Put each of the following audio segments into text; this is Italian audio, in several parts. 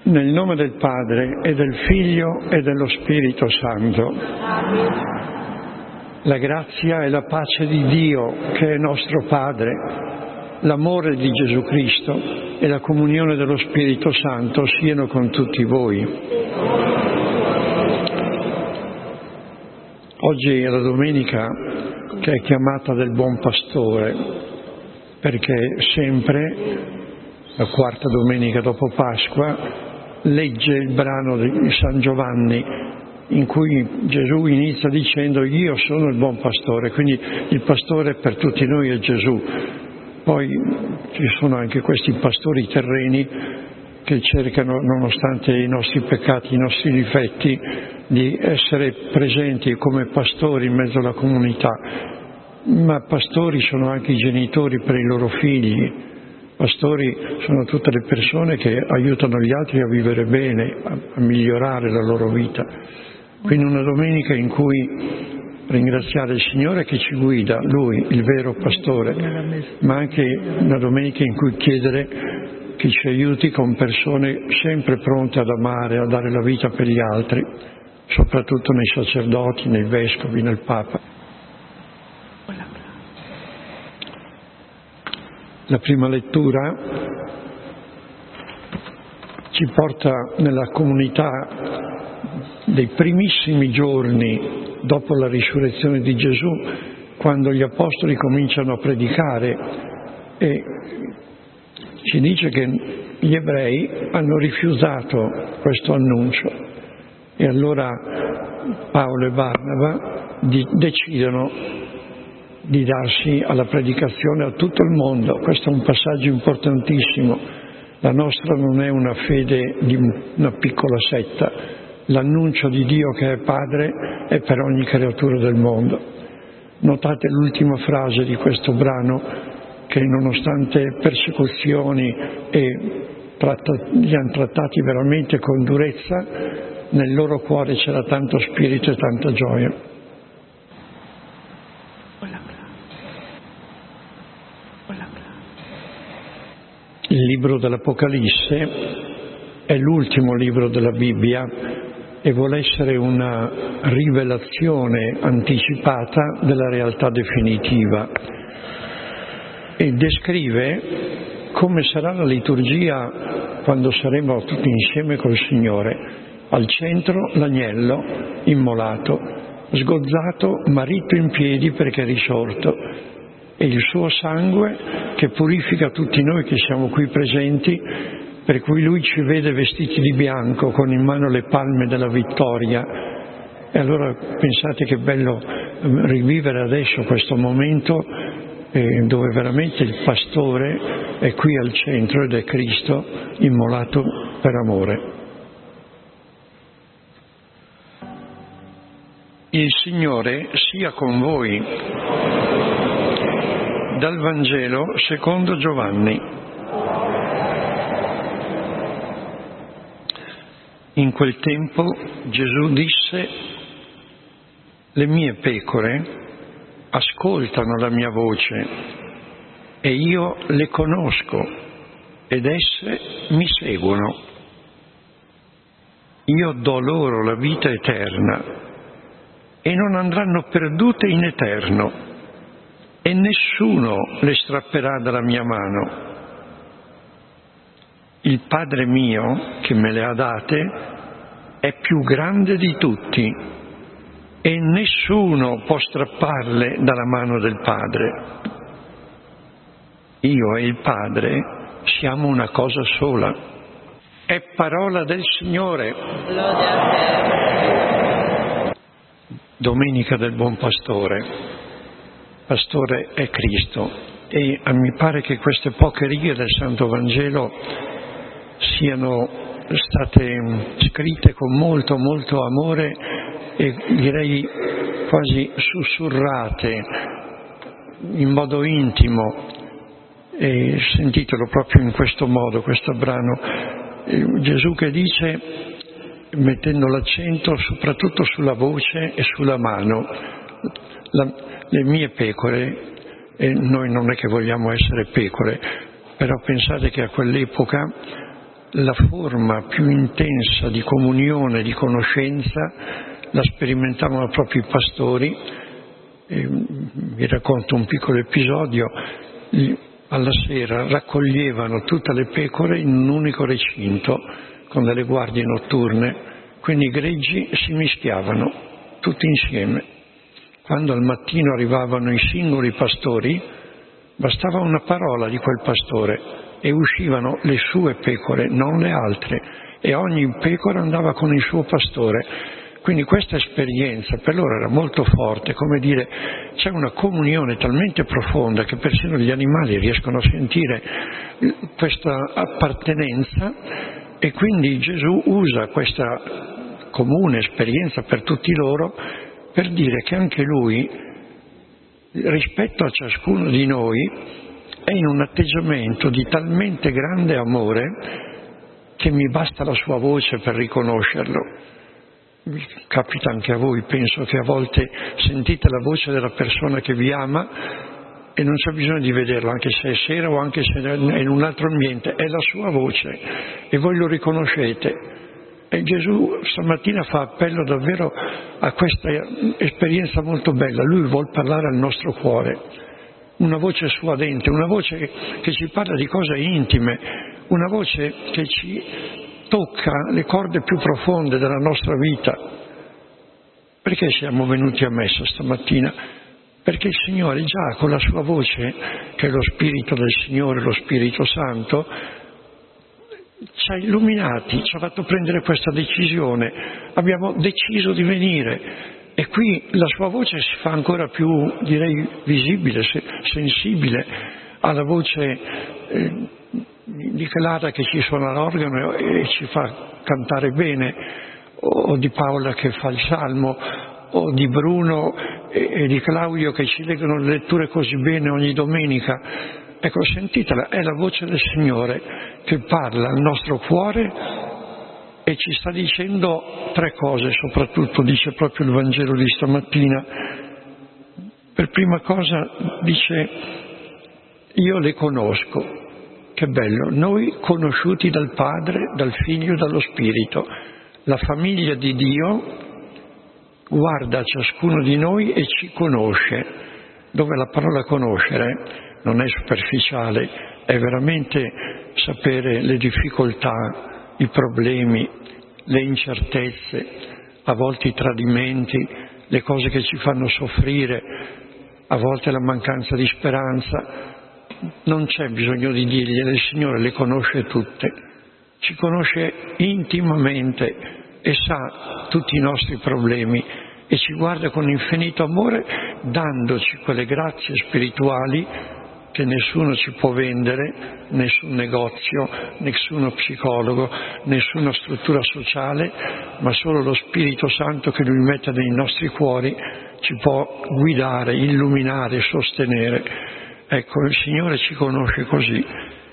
Nel nome del Padre e del Figlio e dello Spirito Santo. La grazia e la pace di Dio, che è nostro Padre, l'amore di Gesù Cristo e la comunione dello Spirito Santo siano con tutti voi. Oggi è la domenica che è chiamata del Buon Pastore, perché sempre, la quarta domenica dopo Pasqua, legge il brano di San Giovanni in cui Gesù inizia dicendo: io sono il buon pastore, quindi il pastore per tutti noi è Gesù. Poi ci sono anche questi pastori terreni che cercano, nonostante i nostri peccati, i nostri difetti, di essere presenti come pastori in mezzo alla comunità, ma pastori sono anche i genitori per i loro figli. Pastori sono tutte le persone che aiutano gli altri a vivere bene, a migliorare la loro vita. Quindi una domenica in cui ringraziare il Signore che ci guida, Lui, il vero pastore, ma anche una domenica in cui chiedere che ci aiuti con persone sempre pronte ad amare, a dare la vita per gli altri, soprattutto nei sacerdoti, nei vescovi, nel Papa. La prima lettura ci porta nella comunità dei primissimi giorni dopo la risurrezione di Gesù, quando gli apostoli cominciano a predicare, e ci dice che gli ebrei hanno rifiutato questo annuncio e allora Paolo e Barnaba decidono di darsi alla predicazione a tutto il mondo. Questo è un passaggio importantissimo. La nostra non è una fede di una piccola setta. L'annuncio di Dio che è Padre è per ogni creatura del mondo. Notate l'ultima frase di questo brano, che nonostante persecuzioni li hanno trattati veramente con durezza, nel loro cuore c'era tanto spirito e tanta gioia. Il libro dell'Apocalisse è l'ultimo libro della Bibbia e vuole essere una rivelazione anticipata della realtà definitiva e descrive come sarà la liturgia quando saremo tutti insieme col Signore. Al centro l'agnello immolato, sgozzato ma ritto in piedi perché è risorto, e il suo sangue che purifica tutti noi che siamo qui presenti, per cui Lui ci vede vestiti di bianco con in mano le palme della vittoria. E allora pensate che bello rivivere adesso questo momento dove veramente il pastore è qui al centro ed è Cristo immolato per amore. Il Signore sia con voi. Dal Vangelo secondo Giovanni. In quel tempo Gesù disse: le mie pecore ascoltano la mia voce e io le conosco ed esse mi seguono. Io do loro la vita eterna e non andranno perdute in eterno, e nessuno le strapperà dalla mia mano. Il Padre mio, che me le ha date, è più grande di tutti e nessuno può strapparle dalla mano del Padre. Io e il Padre siamo una cosa sola. È parola del Signore. Domenica del Buon Pastore. Pastore è Cristo, e mi pare che queste poche righe del Santo Vangelo siano state scritte con molto molto amore e direi quasi sussurrate in modo intimo, e sentitelo proprio in questo modo, questo brano. Gesù che dice, mettendo l'accento soprattutto sulla voce e sulla mano, le mie pecore, e noi non è che vogliamo essere pecore, però pensate che a quell'epoca la forma più intensa di comunione, di conoscenza, la sperimentavano proprio i pastori. Vi racconto un piccolo episodio. Alla sera raccoglievano tutte le pecore in un unico recinto con delle guardie notturne, quindi i greggi si mischiavano tutti insieme. Quando al mattino arrivavano i singoli pastori, bastava una parola di quel pastore e uscivano le sue pecore, non le altre, e ogni pecora andava con il suo pastore. Quindi questa esperienza per loro era molto forte, come dire, c'è una comunione talmente profonda che persino gli animali riescono a sentire questa appartenenza, e quindi Gesù usa questa comune esperienza per tutti loro per dire che anche Lui, rispetto a ciascuno di noi, è in un atteggiamento di talmente grande amore che mi basta la sua voce per riconoscerlo. Capita anche a voi, penso che a volte sentite la voce della persona che vi ama e non c'è bisogno di vederlo, anche se è sera o anche se è in un altro ambiente, è la sua voce e voi lo riconoscete. E Gesù stamattina fa appello davvero a questa esperienza molto bella. Lui vuol parlare al nostro cuore, una voce suadente, una voce che ci parla di cose intime, una voce che ci tocca le corde più profonde della nostra vita. Perché siamo venuti a messa stamattina? Perché il Signore già con la sua voce, che è lo Spirito del Signore, lo Spirito Santo, ci ha illuminati, ci ha fatto prendere questa decisione, abbiamo deciso di venire e qui la sua voce si fa ancora più, direi, visibile, sensibile alla voce di Clara che ci suona l'organo e ci fa cantare bene, o di Paola che fa il salmo, o di Bruno e di Claudio che ci leggono le letture così bene ogni domenica. Ecco, sentitela, è la voce del Signore che parla al nostro cuore e ci sta dicendo tre cose, soprattutto dice proprio il Vangelo di stamattina. Per prima cosa dice: io le conosco. Che bello, noi conosciuti dal Padre, dal Figlio e dallo Spirito. La famiglia di Dio guarda a ciascuno di noi e ci conosce, dove la parola conoscere non è superficiale, è veramente sapere le difficoltà, i problemi, le incertezze, a volte i tradimenti, le cose che ci fanno soffrire, a volte la mancanza di speranza. Non c'è bisogno di dirgliele, il Signore le conosce tutte, ci conosce intimamente e sa tutti i nostri problemi e ci guarda con infinito amore, dandoci quelle grazie spirituali che nessuno ci può vendere, nessun negozio, nessuno psicologo, nessuna struttura sociale, ma solo lo Spirito Santo che Lui mette nei nostri cuori ci può guidare, illuminare, sostenere. Ecco, il Signore ci conosce così,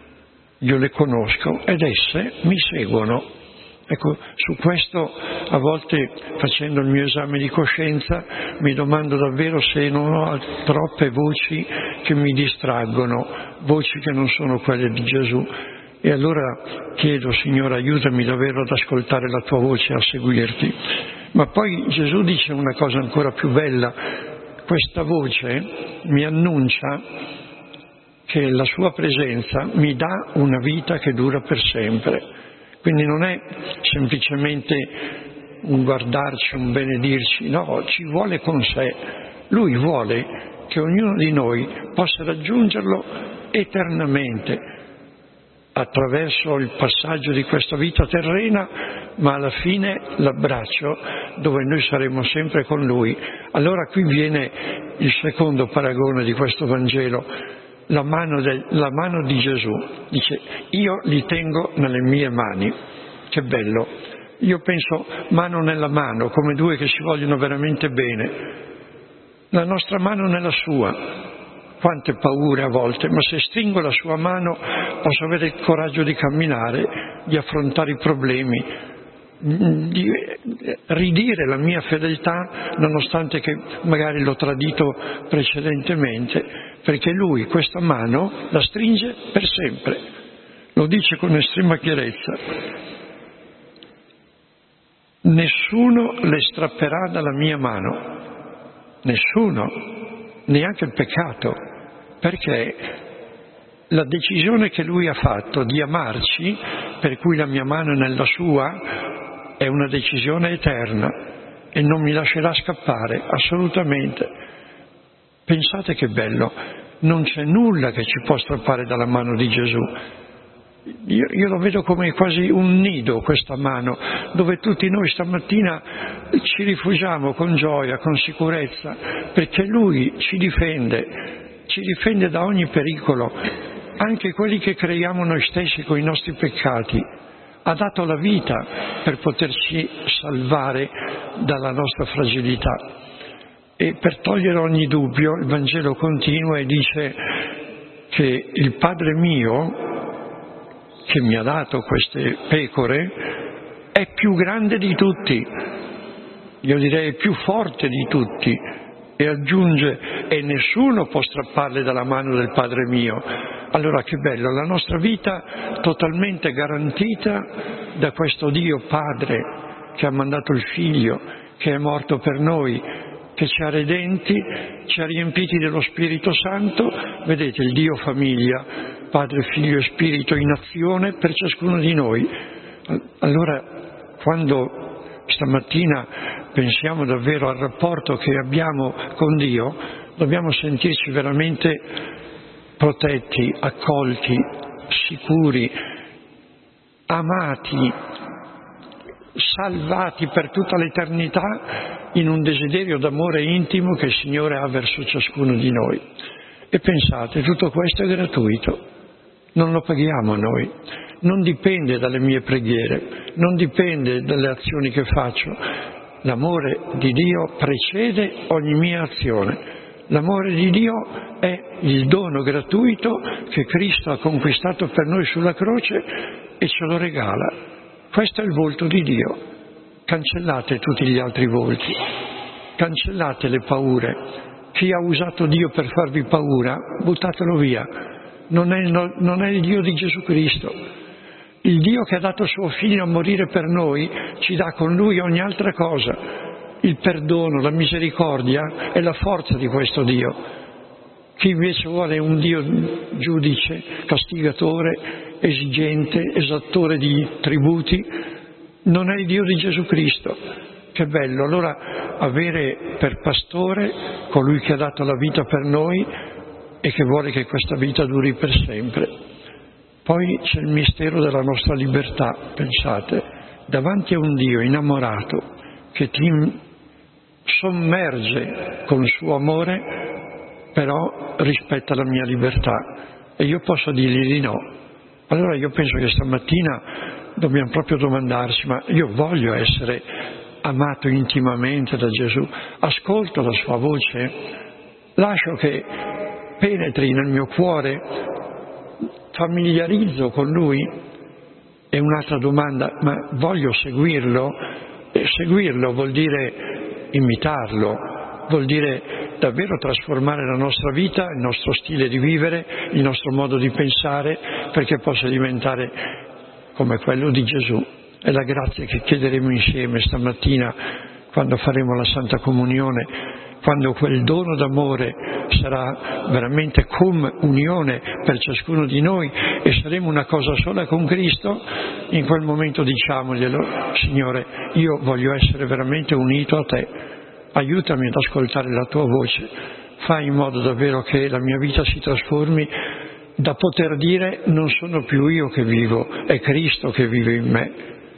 io le conosco ed esse mi seguono. Ecco, su questo a volte, facendo il mio esame di coscienza, mi domando davvero se non ho troppe voci che mi distraggono, voci che non sono quelle di Gesù. E allora chiedo: Signore, aiutami davvero ad ascoltare la tua voce e a seguirti. Ma poi Gesù dice una cosa ancora più bella: questa voce mi annuncia che la sua presenza mi dà una vita che dura per sempre. Quindi non è semplicemente un guardarci, un benedirci, no, ci vuole con sé. Lui vuole che ognuno di noi possa raggiungerlo eternamente attraverso il passaggio di questa vita terrena, ma alla fine l'abbraccio dove noi saremo sempre con Lui. Allora qui viene il secondo paragone di questo Vangelo. La mano di Gesù, dice: io li tengo nelle mie mani. Che bello, io penso mano nella mano, come due che si vogliono veramente bene, la nostra mano nella sua. Quante paure a volte, ma se stringo la sua mano posso avere il coraggio di camminare, di affrontare i problemi, di ridire la mia fedeltà nonostante che magari l'ho tradito precedentemente, perché Lui questa mano la stringe per sempre. lo dice con estrema chiarezza: nessuno le strapperà dalla mia mano, nessuno, neanche il peccato, perché la decisione che lui ha fatto di amarci, per cui la mia mano è nella sua, è una decisione eterna e non mi lascerà scappare, assolutamente. Pensate che bello, non c'è nulla che ci può strappare dalla mano di Gesù. Io lo vedo come quasi un nido, questa mano, dove tutti noi stamattina ci rifugiamo con gioia, con sicurezza, perché Lui ci difende da ogni pericolo, anche quelli che creiamo noi stessi con i nostri peccati. Ha dato la vita per poterci salvare dalla nostra fragilità. E per togliere ogni dubbio, il Vangelo continua e dice che il Padre mio, che mi ha dato queste pecore, è più grande di tutti, io direi più forte di tutti, e aggiunge: e nessuno può strapparle dalla mano del Padre mio. Allora che bello, la nostra vita totalmente garantita da questo Dio Padre che ha mandato il Figlio, che è morto per noi, che ci ha redenti, ci ha riempiti dello Spirito Santo. Vedete il Dio famiglia, Padre, Figlio e Spirito in azione per ciascuno di noi. Allora, quando stamattina pensiamo davvero al rapporto che abbiamo con Dio, dobbiamo sentirci veramente protetti, accolti, sicuri, amati, salvati per tutta l'eternità in un desiderio d'amore intimo che il Signore ha verso ciascuno di noi. E pensate, tutto questo è gratuito, non lo paghiamo noi, non dipende dalle mie preghiere, non dipende dalle azioni che faccio. L'amore di Dio precede ogni mia azione. L'amore di Dio è il dono gratuito che Cristo ha conquistato per noi sulla croce e ce lo regala. Questo è il volto di Dio. Cancellate tutti gli altri volti, cancellate le paure. Chi ha usato Dio per farvi paura, buttatelo via. Non è il Dio di Gesù Cristo. Il Dio che ha dato suo Figlio a morire per noi ci dà con Lui ogni altra cosa. Il perdono, la misericordia è la forza di questo Dio. Chi invece vuole un Dio giudice, castigatore, esigente, esattore di tributi, non è il Dio di Gesù Cristo. Che bello allora avere per pastore colui che ha dato la vita per noi e che vuole che questa vita duri per sempre. Poi c'è il mistero della nostra libertà, pensate, davanti a un Dio innamorato che ti sommerge con il suo amore, però rispetta la mia libertà e io posso dirgli di no. Allora io penso che stamattina dobbiamo proprio domandarci: ma io voglio essere amato intimamente da Gesù? Ascolto la sua voce? Lascio che penetri nel mio cuore? Familiarizzo con Lui? E un'altra domanda: ma voglio seguirlo? E seguirlo vuol dire imitarlo, vuol dire davvero trasformare la nostra vita, il nostro stile di vivere, il nostro modo di pensare, perché possa diventare come quello di Gesù. È la grazia che chiederemo insieme stamattina quando faremo la Santa Comunione, quando quel dono d'amore sarà veramente come unione per ciascuno di noi e saremo una cosa sola con Cristo. In quel momento diciamoglielo: Signore, io voglio essere veramente unito a Te, aiutami ad ascoltare la Tua voce, fai in modo davvero che la mia vita si trasformi da poter dire: non sono più io che vivo, è Cristo che vive in me.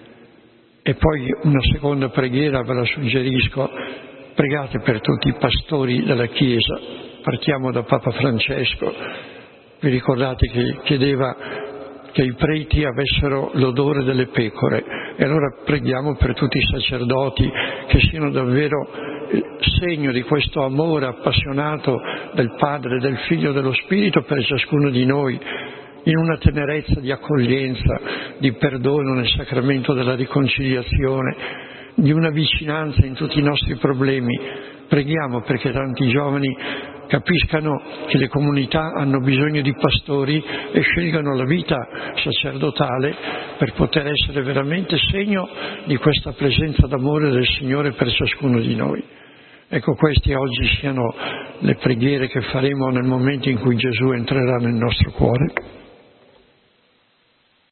E poi una seconda preghiera ve la suggerisco: pregate per tutti i pastori della Chiesa. Partiamo da Papa Francesco. Vi ricordate che chiedeva che i preti avessero l'odore delle pecore, e allora preghiamo per tutti i sacerdoti che siano davvero segno di questo amore appassionato del Padre, del Figlio e dello Spirito per ciascuno di noi, in una tenerezza di accoglienza, di perdono nel sacramento della riconciliazione, di una vicinanza in tutti i nostri problemi. Preghiamo perché tanti giovani capiscano che le comunità hanno bisogno di pastori e scelgano la vita sacerdotale per poter essere veramente segno di questa presenza d'amore del Signore per ciascuno di noi. Ecco, queste oggi siano le preghiere che faremo nel momento in cui Gesù entrerà nel nostro cuore.